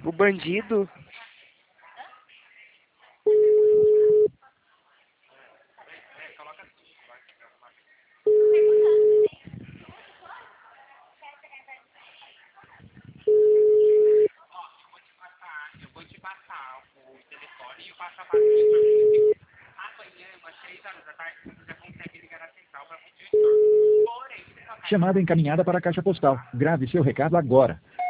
O bandido? Eu vou te passar o telefone e o passo-a-passo. Amanhã, às 6 horas da tarde, você já consegue ligar na central para pedir o estorno. Porém, Chamada encaminhada para a caixa postal. Grave seu recado agora.